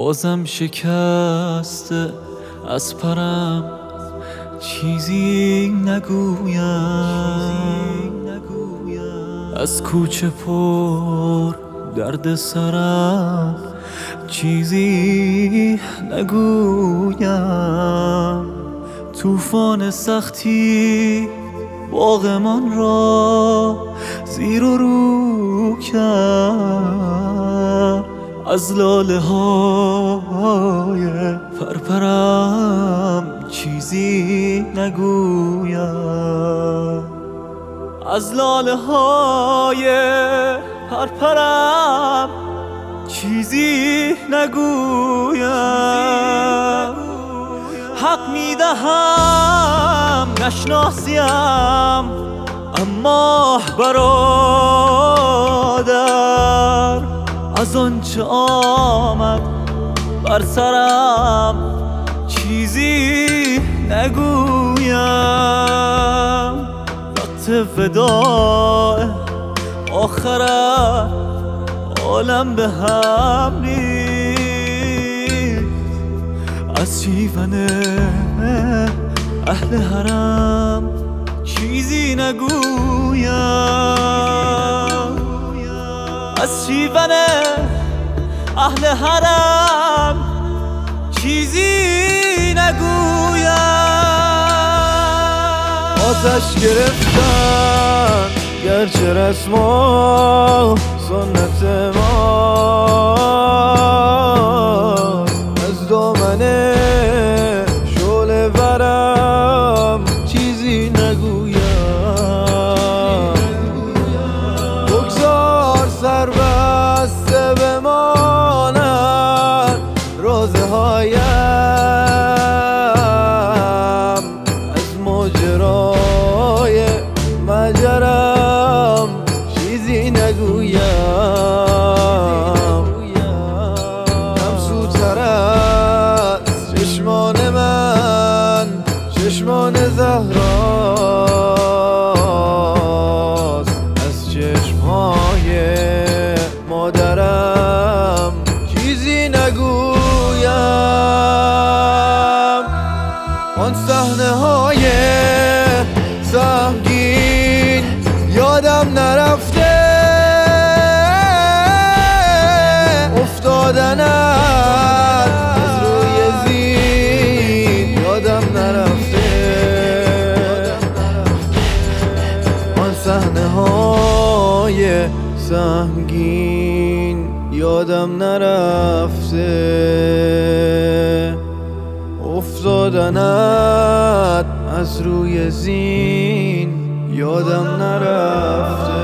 بازم شکسته از پرم چیزی نگویم. از کوچه پر درد سرم چیزی نگویم. طوفان سختی باغمان را زیر و رو کرد. از لاله های پرپرم چیزی نگویم. از لاله های پرپرم چیزی نگویم. حق میدهم نشناسیم اما برادر، از آنچه آمد بر سرم چیزی نگویم. وقت وداع آخرت عالم به هم ریخت. از شیون اهل حرم چیزی نگویم. از شیون اهل حرم چیزی نگویم. آتش گرفتن گرچه رسم و سنت ما، از دامن شعله ورم چیزی نگویم. بگذار سر بسته بمانند روزه هایم، از ماجرای مجرم چیزی نگویم. همسوتر از چشمان من چشمان زهراست، از چشمهای مادرم چیزی نگویم. آن صحنه های سهمگین یادم نرفته، افتادنت از روی زین یادم نرفته. آن صحنه های سهمگین یادم نرفته، افتادنت از روی زین یادم نرفته.